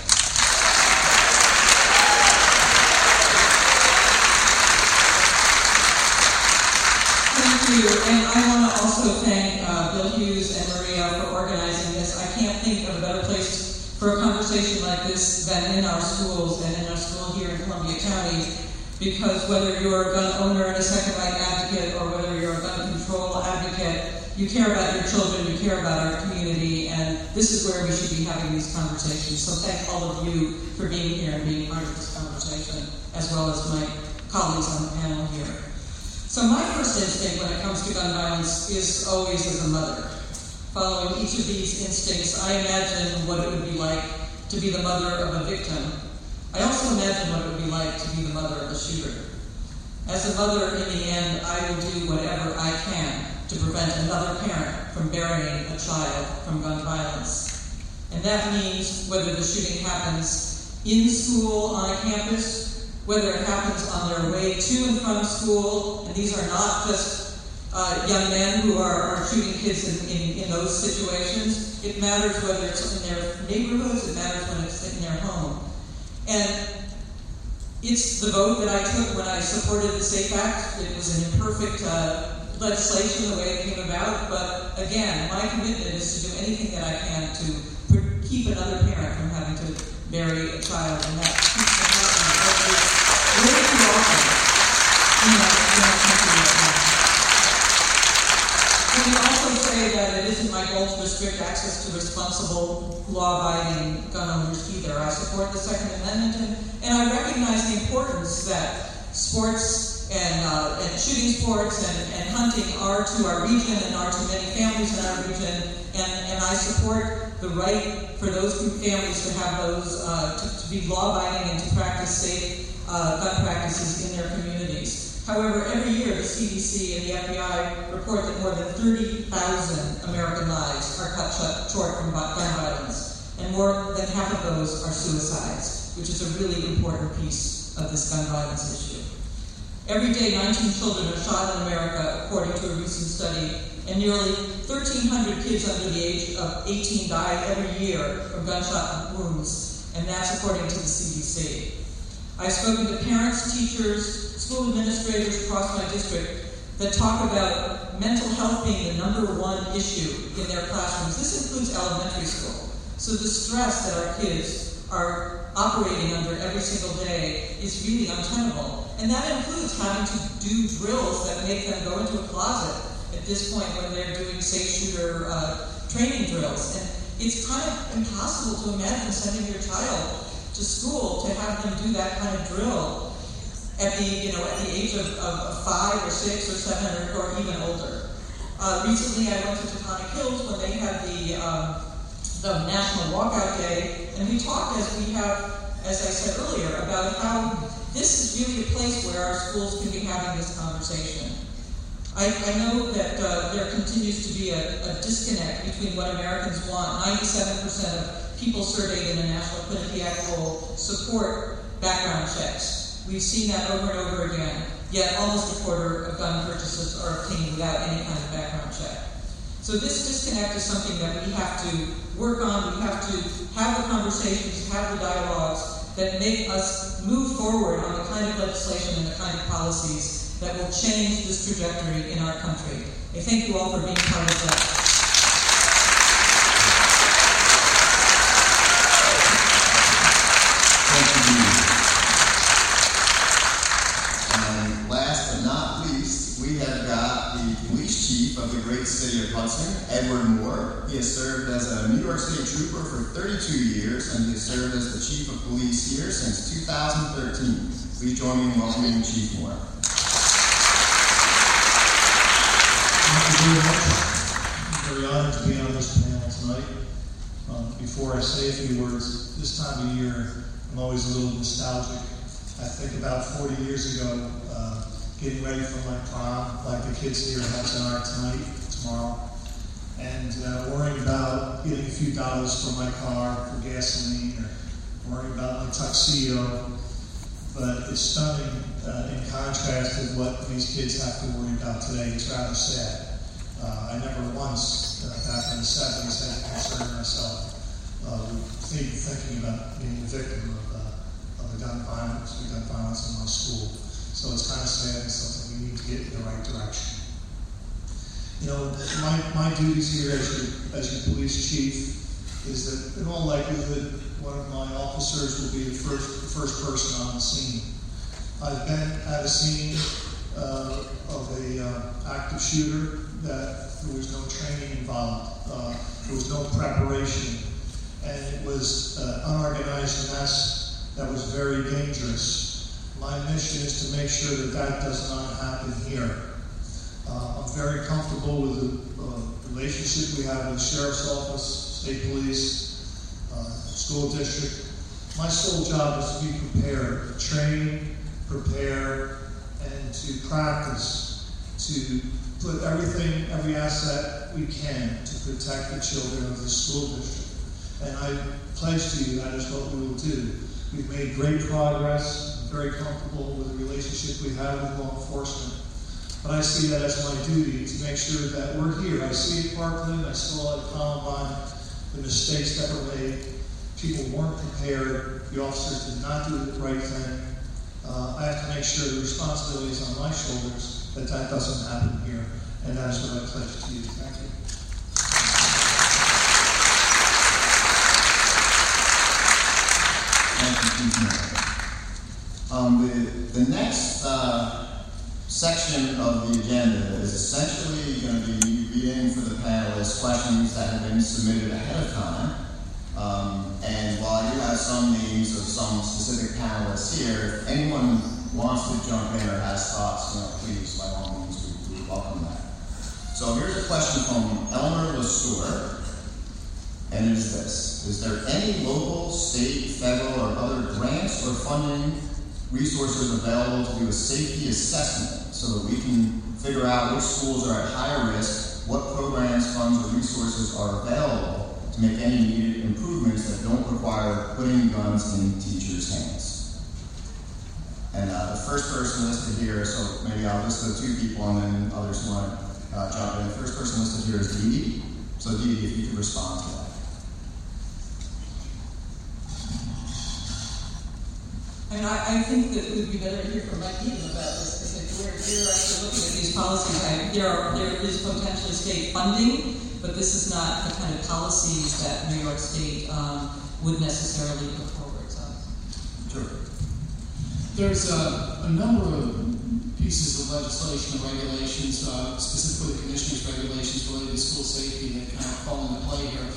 Thank you, and I want to also thank Bill Hughes and Maria for organizing this. I can't think of a better place for a conversation like this than in our schools and in our school here in Columbia County, because whether you're a gun owner and a Second Right advocate or whether you're a gun control advocate, you care about your children, you care about our community, and this is where we should be having these conversations. So thank all of you for being here and being part of this conversation, as well as my colleagues on the panel here. So my first instinct when it comes to gun violence is always as a mother. Following each of these instincts, I imagine what it would be like to be the mother of a victim. I also imagine what it would be like to be the mother of a shooter. As a mother, in the end, I will do whatever I can to prevent another parent from burying a child from gun violence. And that means whether the shooting happens in school on a campus, whether it happens on their way to and from school, and these are not just young men who are shooting kids in those situations. It matters whether it's in their neighborhoods, it matters when it's in their home. And it's the vote that I took when I supported the SAFE Act. It was an imperfect legislation the way it came about, but again, my commitment is to do anything that I can to keep another parent from having to bury a child, and that keeps them happening way too often in our country right now. Let me also say that it isn't my goal to restrict access to responsible, law-abiding gun owners either. I support the Second Amendment, and I recognize the importance that sports and shooting sports and hunting are to our region and are to many families in our region, and I support the right for those families to have those, to be law-abiding and to practice safe gun practices in their communities. However, every year the CDC and the FBI report that more than 30,000 American lives are cut short from gun violence, and more than half of those are suicides, which is a really important piece of this gun violence issue. Every day, 19 children are shot in America, according to a recent study and nearly 1,300 kids under the age of 18 die every year from gunshot wounds, and that's according to the CDC. I've spoken to parents, teachers, school administrators across my district that talk about mental health being the #1 issue in their classrooms. This includes elementary school. So the stress that our kids are operating under every single day is really untenable. And that includes having to do drills that make them go into a closet at this point when they're doing safe shooter training drills. And it's kind of impossible to imagine sending your child to school to have them do that kind of drill at the age of 5 or 6 or 7 or even older. Recently, I went to Taconic Hills when they had the National Walkout Day, and we talked, as I said earlier, about how this is really a place where our schools can be having this conversation. I know that there continues to be a disconnect between what Americans want. 97% of people surveyed in the National Quinnipiac poll support background checks. We've seen that over and over again, yet almost a quarter of gun purchases are obtained without any kind of background check. So this disconnect is something that we have to work on. We have to have the conversations, have the dialogues that make us move forward on the kind of legislation and the kind of policies that will change this trajectory in our country. I thank you all for being part of that. City of Hudson, Edward Moore. He has served as a New York State trooper for 32 years, and he has served as the chief of police here since 2013. Please join me in welcoming Chief Moore. Thank you very much. I'm very honored to be on this panel tonight. Before I say a few words, this time of year, I'm always a little nostalgic. I think about 40 years ago, getting ready for my prom, like the kids here in Hudson are tonight, tomorrow, and worrying about getting a few dollars for my car, for gasoline, or worrying about my tuxedo. But it's stunning in contrast with what these kids have to worry about today. It's rather sad. I never once, back in the 70s, had to concern myself with thinking about being a victim of the gun violence in my school. So it's kind of sad and something we need to get in the right direction. You know, my duties here as your police chief is that in all likelihood, one of my officers will be the first person on the scene. I've been at a scene of a active shooter that there was no training involved, there was no preparation, and it was an unorganized mess that was very dangerous. My mission is to make sure that that does not happen here. I'm very comfortable with the relationship we have with the Sheriff's Office, State Police, School District. My sole job is to be prepared, to train, prepare, and to practice, to put every asset we can to protect the children of the school district. And I pledge to you that is what we will do. We've made great progress. Very comfortable with the relationship we have with law enforcement. But I see that as my duty to make sure that we're here. I see at Parkland, I saw at Columbine the mistakes that were made. People weren't prepared. The officers did not do the right thing. I have to make sure the responsibility is on my shoulders that doesn't happen here. And that is what I pledge to you. Thank you. Thank you, Chief Moore. The next section of the agenda is essentially going to be reading for the panelists questions that have been submitted ahead of time. And while I do have some names of some specific panelists here, if anyone wants to jump in or has thoughts, please, by all means, we welcome that. So here's a question from Elmer Lestour, and it is this: is there any local, state, federal, or other grants or funding resources available to do a safety assessment so that we can figure out which schools are at higher risk, what programs, funds, or resources are available to make any needed improvements that don't require putting guns in teachers' hands? And the first person listed here, so maybe I'll list the two people and then others want to jump in. The first person listed here is Dee Dee. So Dee Dee, if you could respond to that. And I think that it would be better to hear from Mike Eaton about this, because if we're actually looking at these policies, there is potentially state funding, but this is not the kind of policies that New York State would necessarily put forward. So. Sure. There's a number of pieces of legislation and regulations, specifically the Commissioner's regulations related to school safety that kind of fall into play here.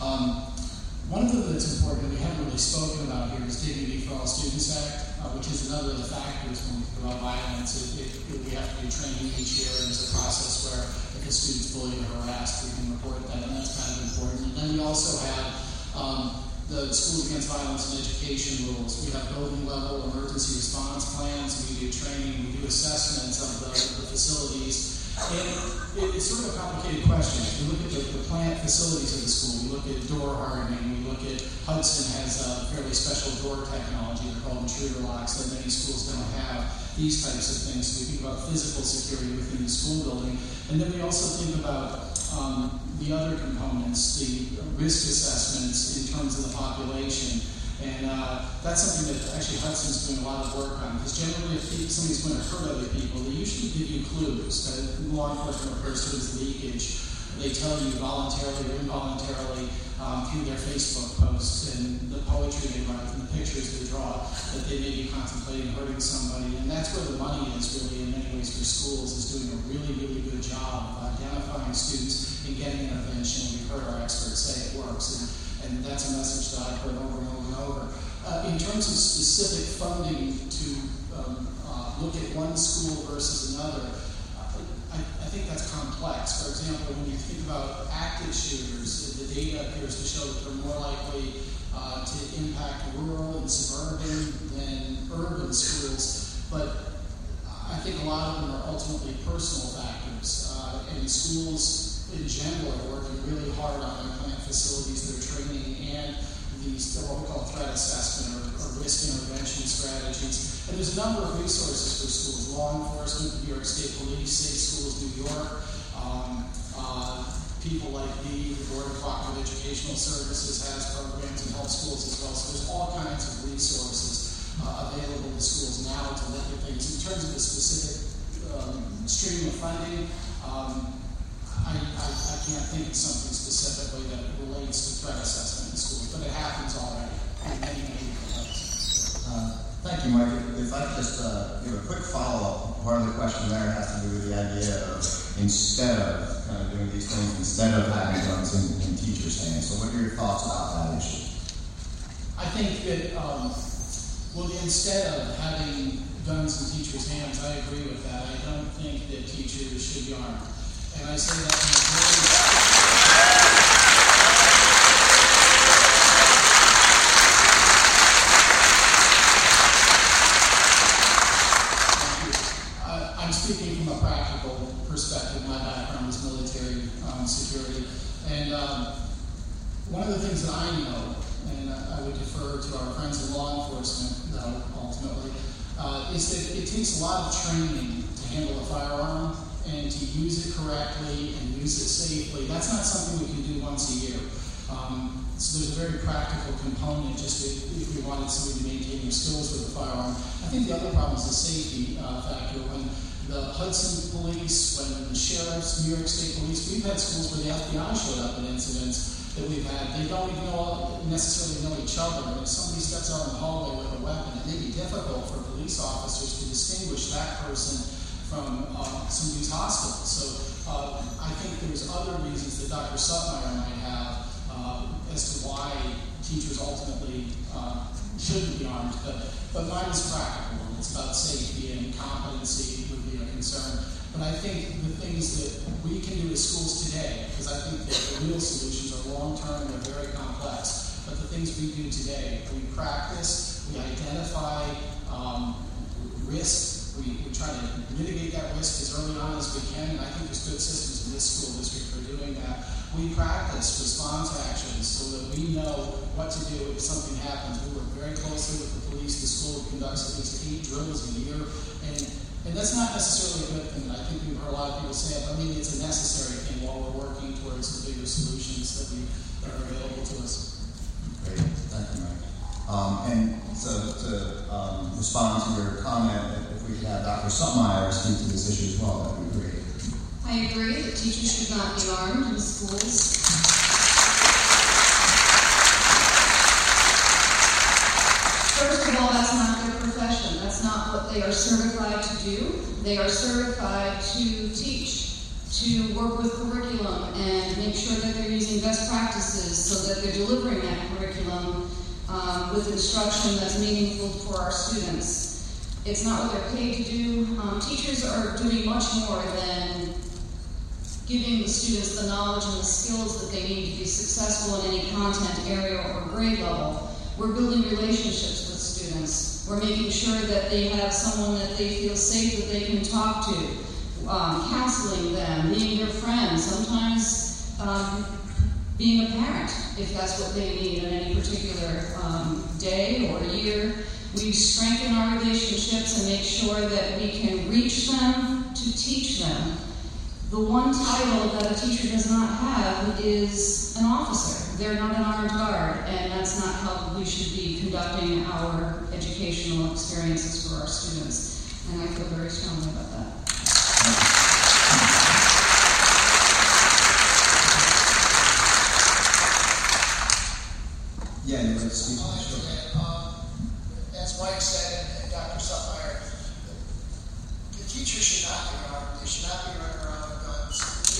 One of them that's important that we haven't really spoken about here is Dignity for All Students Act, which is another of the factors when we think about violence. We have to do training each year, and there's a process where if a student's bullied or harassed, we can report that, and that's kind of important. And then we also have the Schools Against Violence and Education rules. We have building level emergency response plans, we do training, we do assessments of the facilities. And it's sort of a complicated question. If you look at the plant facilities of the school, we look at door hardening, we look at Hudson has a fairly special door technology, they're called intruder locks, that many schools don't have, these types of things. So we think about physical security within the school building. And then we also think about the other components, the risk assessments in terms of the population. And that's something that actually Hudson's doing a lot of work on, because generally if somebody's going to hurt other people, they usually give you clues that law enforcement refers to as leakage. They tell you voluntarily or involuntarily through their Facebook posts and the poetry they write and the pictures they draw that they may be contemplating hurting somebody. And that's where the money is really in many ways for schools, is doing a really, really good job of identifying students and getting intervention. We've heard our experts say it works. And that's a message that I've heard over and over and over. In terms of specific funding to look at one school versus another, I think that's complex. For example, when you think about active shooters, the data appears to show that they're more likely to impact rural and suburban than urban schools. But I think a lot of them are ultimately personal factors. And schools in general are working really hard on their plant facilities, their training, and these what we call threat assessment or risk intervention strategies. And there's a number of resources for schools: law enforcement, New York State Police, Safe Schools New York, people like the Board of Cooperative Educational Services has programs and help schools as well. So there's all kinds of resources available to schools now to look at things. In terms of the specific stream of funding, I can't think of something specifically that relates to threat assessment in schools, but it happens already in many, many different ways. Thank you, Mike. If I could just give a quick follow-up, part of the question there has to do with the idea of instead of kind of doing these things, instead of having guns in teachers' hands. So what are your thoughts about that issue? I think that, instead of having guns in teachers' hands, I agree with that. I don't think that teachers should be armed. And I say that in a I'm speaking from a practical perspective. My background is military security. And one of the things that I know, and I would defer to our friends in law enforcement, though, ultimately, is that it takes a lot of training to handle a firearm and to use it correctly and use it safely. That's not something we can do once a year. So there's a very practical component, just if we wanted somebody to maintain their skills with a firearm. I think the other problem is the safety factor. When the Hudson Police, when the sheriffs, New York State Police, we've had schools where the FBI showed up in incidents that we've had. They don't even necessarily know each other. And if somebody steps out in the hallway with a weapon, it may be difficult for police officers to distinguish that person from somebody who's hostile. So I think there's other reasons that Dr. Suttmeyer might have as to why teachers ultimately shouldn't be armed. But mine is practical. It's about safety and competency would be a concern. But I think the things that we can do as schools today, because I think that the real solutions are long-term and they're very complex, but the things we do today, we practice, we identify risk, we try to mitigate that risk as early on as we can, and I think there's good systems in this school district for doing that. We practice response actions so that we know what to do if something happens. We work very closely with the police. The school conducts at least 8 drills a year, and And that's not necessarily a good thing. I think we've heard a lot of people say it, but maybe it's a necessary thing while we're working towards the bigger solutions that are available to us. Great, thank you, Mike. And so to respond to your comment, if we could have Dr. Suppmeyer speak to this issue as well, that would be great. I agree that teachers should not be armed in schools. First of all, that's not their profession. That's not what they are certified to do. They are certified to teach, to work with curriculum and make sure that they're using best practices so that they're delivering that curriculum with instruction that's meaningful for our students. It's not what they're paid to do. Teachers are doing much more than giving the students the knowledge and the skills that they need to be successful in any content area or grade level. We're building relationships with students. We're making sure that they have someone that they feel safe that they can talk to, counseling them, being their friend, sometimes being a parent, if that's what they need in any particular day or year. We strengthen our relationships and make sure that we can reach them to teach them. The one title that a teacher does not have is an officer. They're not an armed guard, and that's not how we should be conducting our educational experiences for our students. And I feel very strongly about that. Yeah, you'd like to speak to this? As Mike said, and Dr. Suppmeyer, the teachers should not be armed. They should not be running around with guns.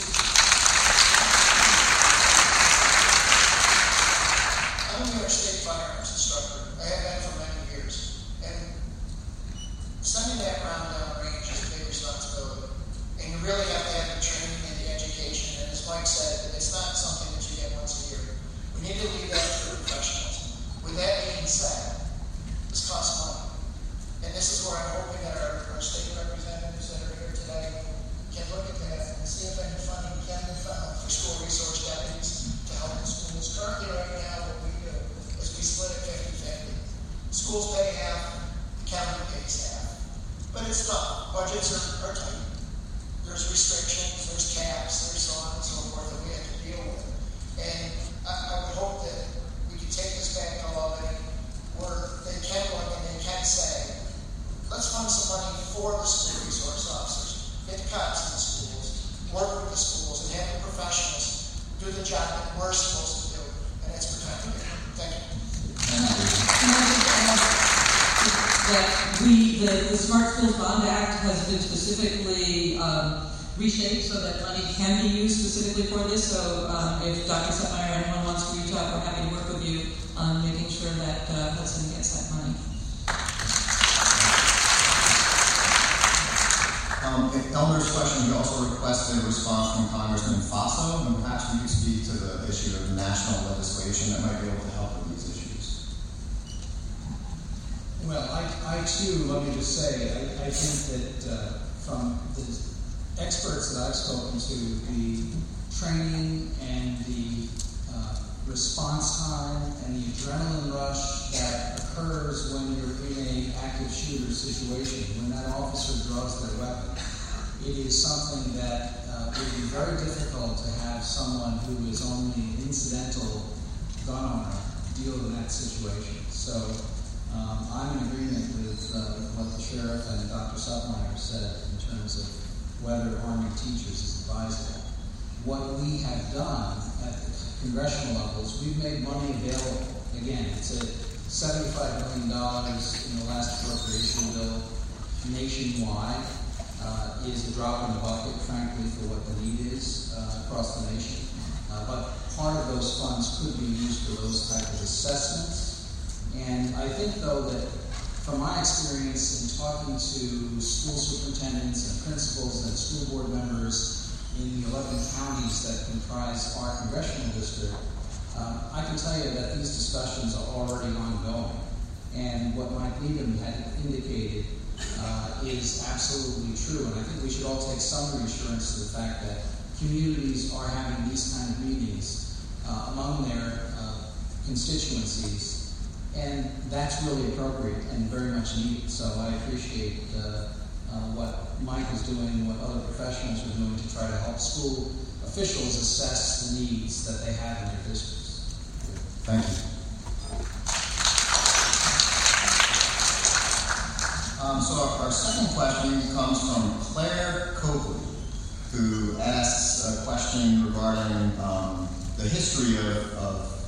I'm a New York State firearms instructor. I have been for many years. And sending that round down the range is a big responsibility. And you really have to have the training and the education. And as Mike said, it's not something that you get once a year. We need to leave that to the professionals. With that being said, this costs money. And this is where I'm hoping that our state representatives that are here today can look at that and see if any funding can be found for school resource deputies to help in schools. Currently, right now, what we do is we split it 50-50. Schools pay half, the county pays half. But it's tough. Budgets are tight. There's restrictions, there's caps, there's so on and so forth that we have to deal with. And I would hope that we can take this back to Albany where they can look and they can say, let's fund some money for the school resource officers, get the cops in the schools, work with the schools, and have the professionals do the job that we're supposed to do, and that's protecting it. Thank you. That the Smart Schools Bond Act has been specifically reshaped so that money can be used specifically for this. So if Dr. Suppmeyer or anyone wants to reach out, we're happy to work with you on making sure that Hudson gets that money. Elder's question, we also requested a response from Congressman Faso, and perhaps we could speak to the issue of national legislation that might be able to help with these issues. Well, I too, let me just say, I think that from the experts that I've spoken to, the training and the response time and the adrenaline rush that occurs when you're in an active shooter situation, when that officer draws their weapon, it is something that would be very difficult to have someone who is only an incidental gun owner deal in that situation. So I'm in agreement with what the sheriff and Dr. Suppmeyer said in terms of whether arming teachers is advisable. What we have done at the congressional levels, we've made money available. Again, it's a $75 million in the last appropriation bill nationwide. Is a drop in the bucket, frankly, for what the need is across the nation. But part of those funds could be used for those type of assessments. And I think, though, that from my experience in talking to school superintendents and principals and school board members in the 11 counties that comprise our congressional district, I can tell you that these discussions are already ongoing. And what Mike Needham had indicated is absolutely true. And I think we should all take some reassurance to the fact that communities are having these kind of meetings among their constituencies. And that's really appropriate and very much needed. So I appreciate what Mike is doing, what other professionals are doing to try to help school officials assess the needs that they have in their districts. Thank you. So our second question comes from Claire Copley, who asks a question regarding the history of